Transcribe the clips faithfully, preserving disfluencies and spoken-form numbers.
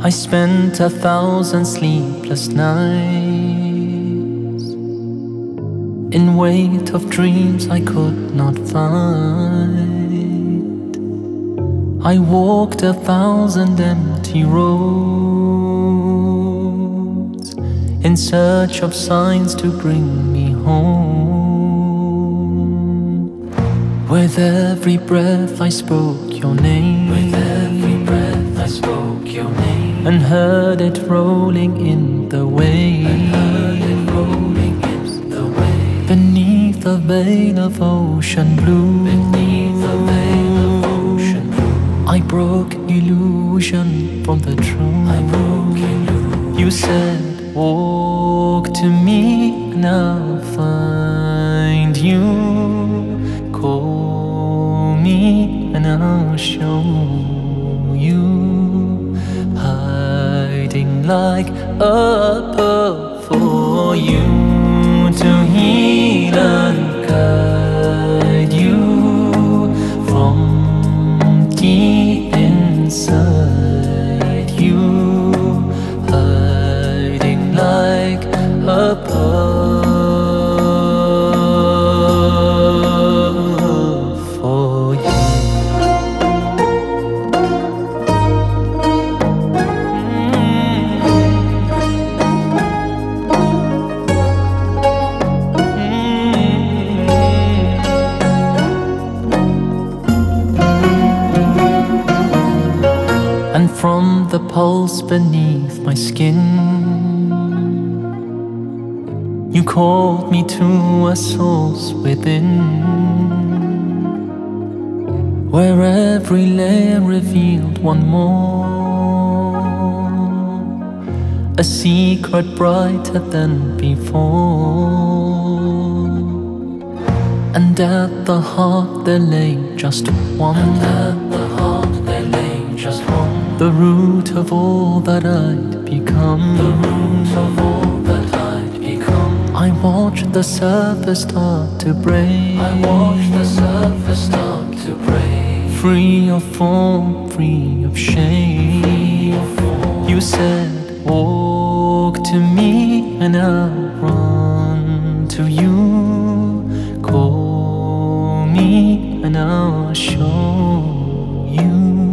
I spent a thousand sleepless nights in wait of dreams I could not find. I walked a thousand empty roads in search of signs to bring me home. With every breath I spoke your name, With every breath I spoke your name, and heard it rolling in the waves, and heard it rolling in the waves. Beneath the veil of ocean blue, Beneath the veil of ocean blue, I broke illusion from the truth. I broke illusion. You said, walk to me and I'll find you. Call me and I'll show you. Hiding like a pearl for you to heal and guide you from deep inside you. Hiding like a pearl for you. And from the pulse beneath my skin, you called me to a source within, where every layer revealed one more, a secret brighter than before. And at the heart there lay just one, And at the heart there lay just one, the root of all that I'd become. the root of all that I'd become. I watched the surface start to break, I watched the surface start to break, free of form, free of shame. free of form. You said, walk to me and I'll run to you. Call me and I'll show you.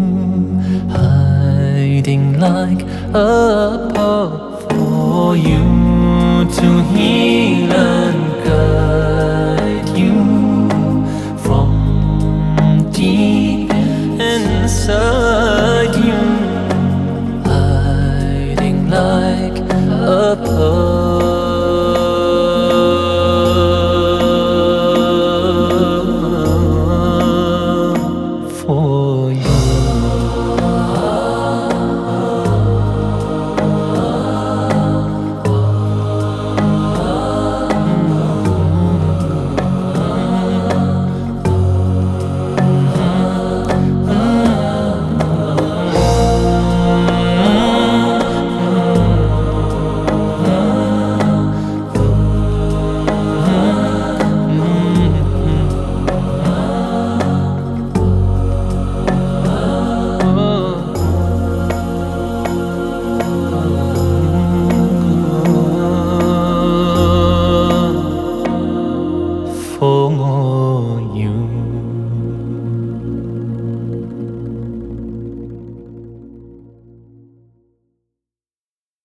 Hiding like a pearl for you to heal and